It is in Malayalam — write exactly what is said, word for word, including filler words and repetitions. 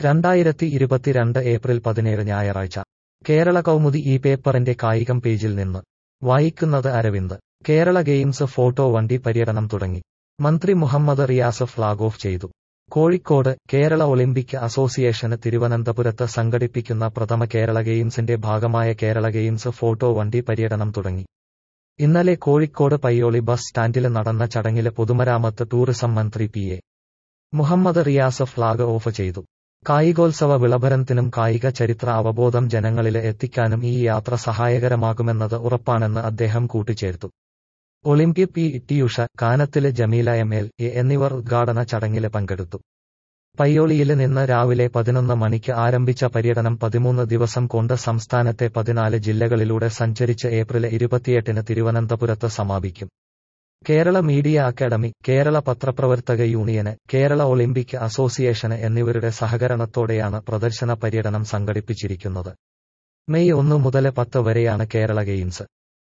രണ്ടായിരത്തി ഇരുപത്തിരണ്ട് ഏപ്രിൽ പതിനേഴ് ഞായറാഴ്ച കേരള കൗമുദി ഈ പേപ്പറിന്റെ കായികം പേജിൽ നിന്ന് വായിക്കുന്നത് അരവിന്ദ്. കേരള ഗെയിംസ് ഫോട്ടോ വണ്ടി പര്യടനം തുടങ്ങി. മന്ത്രി മുഹമ്മദ് റിയാസ് ഫ്ളാഗ് ഓഫ് ചെയ്തു. കോഴിക്കോട് കേരള ഒളിമ്പിക് അസോസിയേഷന് തിരുവനന്തപുരത്ത് സംഘടിപ്പിക്കുന്ന പ്രഥമ കേരള ഗെയിംസിന്റെ ഭാഗമായ കേരള ഗെയിംസ് ഫോട്ടോ വണ്ടി പര്യടനം തുടങ്ങി. ഇന്നലെ കോഴിക്കോട് പയ്യോളി ബസ് സ്റ്റാൻഡില് നടന്ന ചടങ്ങില് പൊതുമരാമത്ത് ടൂറിസം മന്ത്രി P A Muhammad Riyas flag off ചെയ്തു. കായികോത്സവ വിളംബരത്തിനും കായിക ചരിത്ര അവബോധം ജനങ്ങളില് എത്തിക്കാനും ഈ യാത്ര സഹായകരമാകുമെന്നത് ഉറപ്പാണെന്ന് അദ്ദേഹം കൂട്ടിച്ചേർത്തു. ഒളിമ്പ്യൻ പി ടി ഉഷ, കാനത്തില് ജമീല എം എൽ എ എന്നിവർ ഉദ്ഘാടന ചടങ്ങില് പങ്കെടുത്തു. പയ്യോളിയില് നിന്ന് രാവിലെ പതിനൊന്ന് മണിക്ക് ആരംഭിച്ച പര്യടനം പതിമൂന്ന് ദിവസം കൊണ്ട് സംസ്ഥാനത്തെ പതിനാല് ജില്ലകളിലൂടെ സഞ്ചരിച്ച് ഏപ്രിൽ ഇരുപത്തിയെട്ടിന് തിരുവനന്തപുരത്ത് സമാപിക്കും. കേരള മീഡിയ അക്കാദമി, കേരള പത്രപ്രവർത്തക യൂണിയന്, കേരള ഒളിമ്പിക് അസോസിയേഷന് എന്നിവരുടെ സഹകരണത്തോടെയാണ് പ്രദർശന പര്യടനം സംഘടിപ്പിച്ചിരിക്കുന്നത്. മെയ് ഒന്ന് മുതല് പത്ത് വരെയാണ് കേരള ഗെയിംസ്.